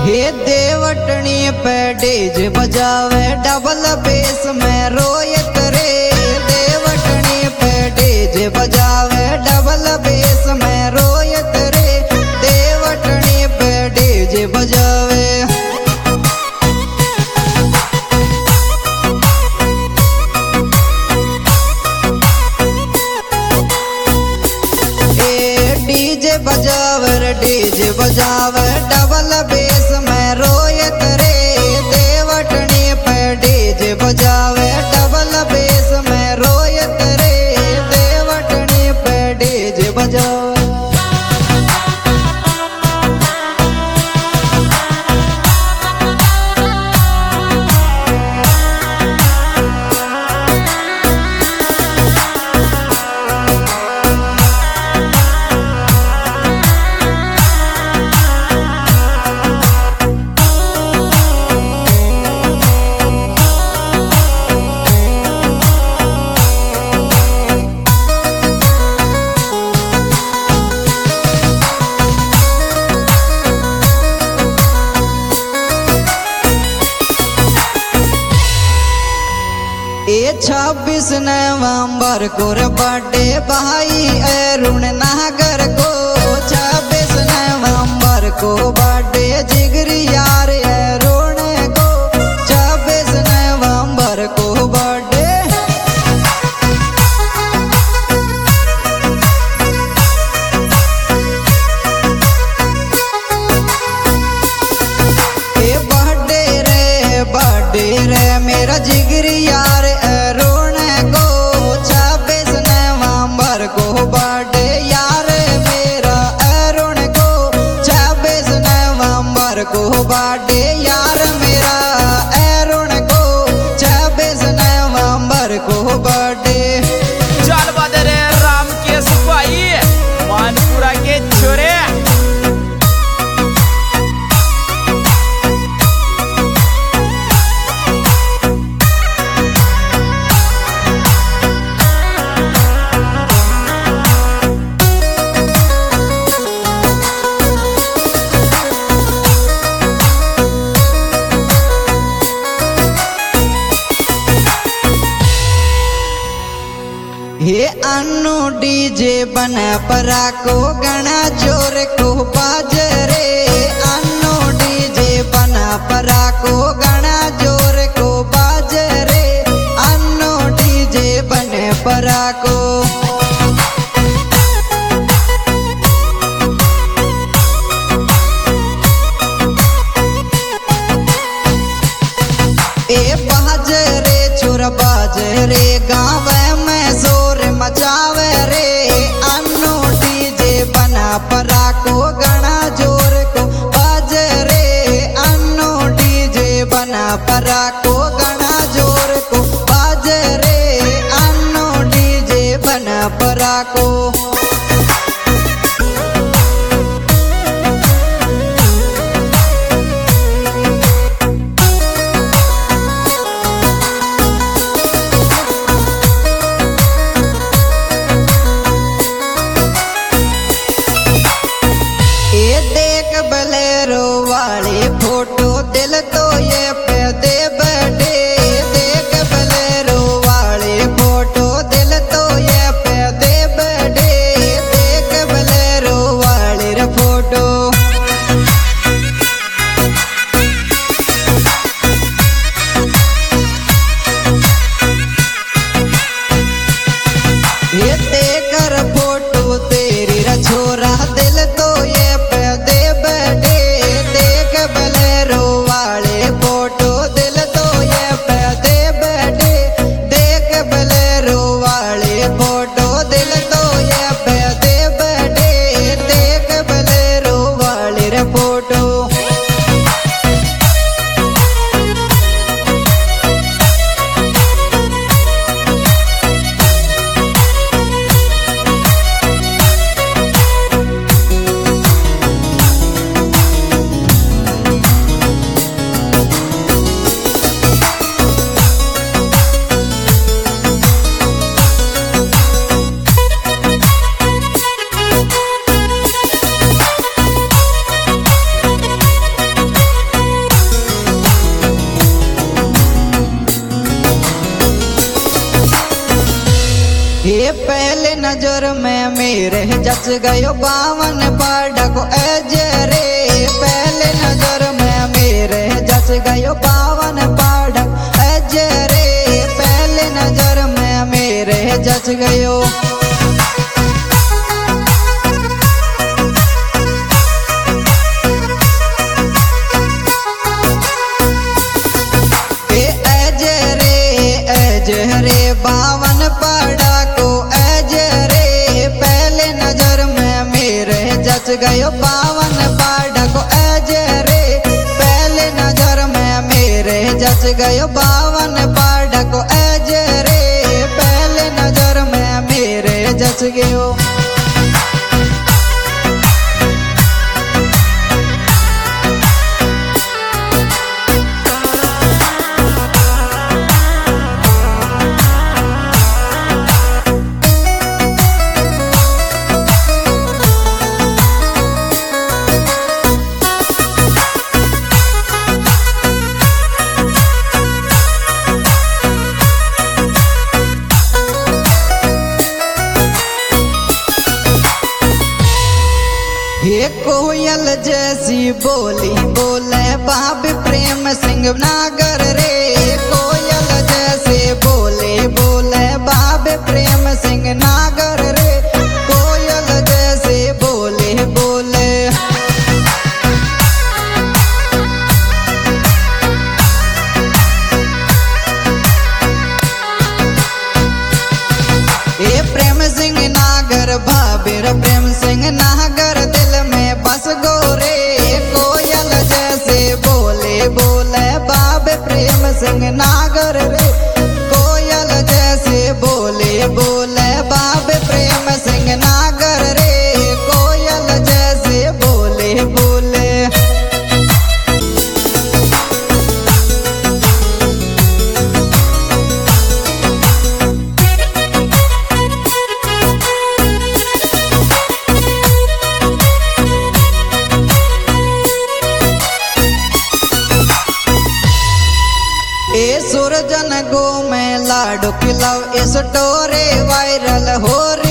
हे देवटनी पे डीजे बजावे डबल बेस में रोयत रे। देवटनी पे डीजे बजावे डबल बेस में रोयत रे। देवटनी पे डीजे बजावे डीजे बजावे डबल बेस में रोयत रे। देवटनी पे डीजे बजावे डबल बेस में रोयत रे। देवटनी पे डीजे बजावे ये 26 नवंबर को बर्थडे भाई अरुण नागर को। 26 नवंबर को बर्थडे जिगरी यार अरुण को। 26 नवंबर को बर्थडे बर्थडे रे मेरा जिगरी यार अरुण को। 26 नवंबर को बर्थडे यार मेरा अरुण को। 26 नवंबर को बर्थडे यार मेरा अरुण को। 26 नवंबर को बर्थडे चल बदरे राम के सिपाही मानपुरा के छोरे। हे अन्नू डीजे बना परा को गणा जोर को बाज रे। अन्नू डीजे बना परा को गणा जोर को बाज रे। अन्नू डीजे बने परा को ए बाज रे छोर बाज रे गाँव में जोर मचावे रे। अन्नू डीजे बना परा को गणा जोर को बाज रे। अन्नू डीजे बना परा को गणा जोर को बाज रे। अन्नू डीजे बना परा को फोटो दिल तो ये पे दे बैठे। देख बलेरो वाले फोटो दिल तो ये पे दे बैठे। नजर में मेरे जच गयो बावन पड़को रे। पहले नजर में मेरे जच गयो बावन पड़क रे। पहले नजर में मेरे जच गयो। रे बावन पड़को रे। पहले नजर में मेरे जच गयो बावन पड़को रे। पहले नजर में मेरे जच गयो बावन पड़को रे। पहले नजर में मेरे जच गयो। ये कोयल जैसी बोली बोले बाबे प्रेम सिंह नागर रे। कोयल जैसे बोले बोले बाबे प्रेम सिंह नागर रे। कोयल जैसे बोले बोले। ये प्रेम सिंह नागर भाबेर प्रेम सिंह नागर दिल में बस गो रे। कोयल जैसे बोले बोले बाबे प्रेम सिंह नागर रे। कोयल जैसे बोले बोले बाबे प्रेम सिंह नागर रे। कोयल जैसे बोले बोले। सुरजन गो में लाडो खिलाओ इस टोरे वायरल हो रे।